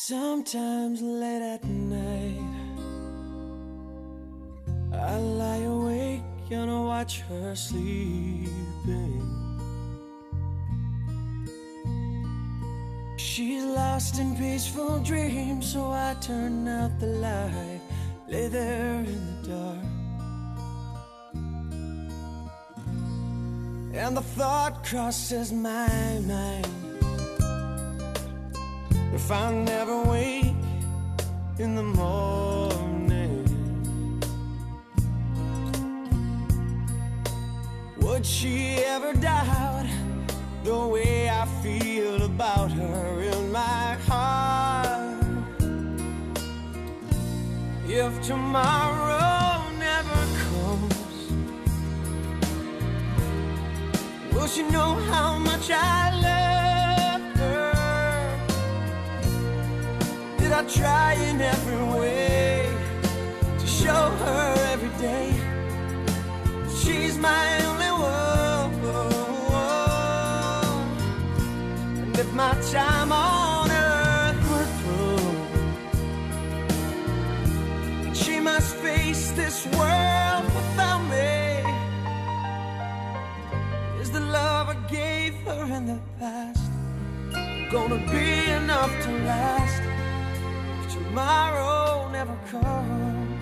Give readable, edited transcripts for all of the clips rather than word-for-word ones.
Sometimes late at night I lie awake and I watch her sleeping. She's lost in peaceful dreams, so I turn out the light, lay there in the dark. And the thought crosses my mind, if I never wake in the morning, would she ever doubt the way I feel about her in my heart? If tomorrow never comes, will she know how much I love her? Did I try in every way to show her every day she's my only one? And if my time on earth were through, she must face this world without me. Is the love I gave her in the past gonna be enough to last if tomorrow never comes?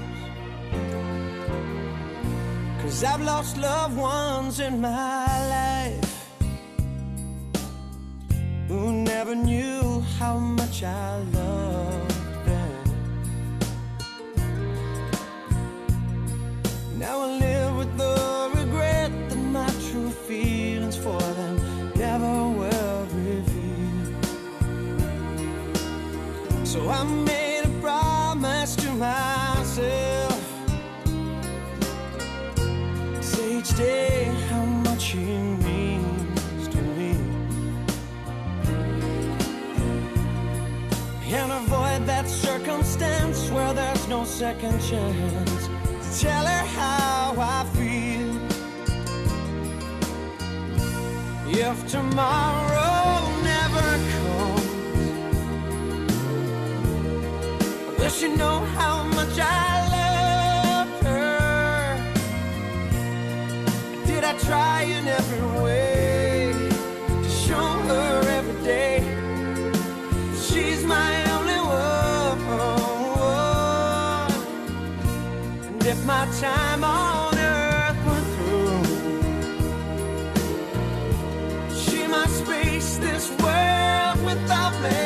'Cause I've lost loved ones in my life who never knew how much I loved them. Now I live with the regret that my true feelings for them never were revealed. So I made a promise to myself, say each day how much he means to me, and avoid that circumstance where there's no second chance to tell her how I feel. If tomorrow never comes, will she know how much I love her? Did I try in every way to show her every day she's my only one? And if my time on earth were through, she must face this world without me.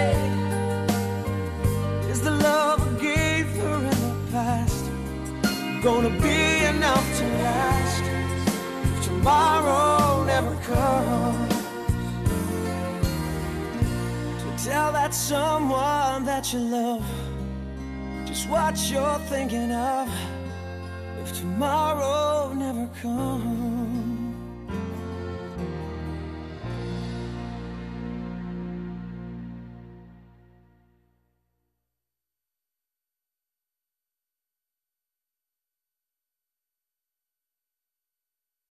Is the love I gave her in the past gonna be enough to last if tomorrow never comes? Tell that someone that you love just what you're thinking of if tomorrow never comes.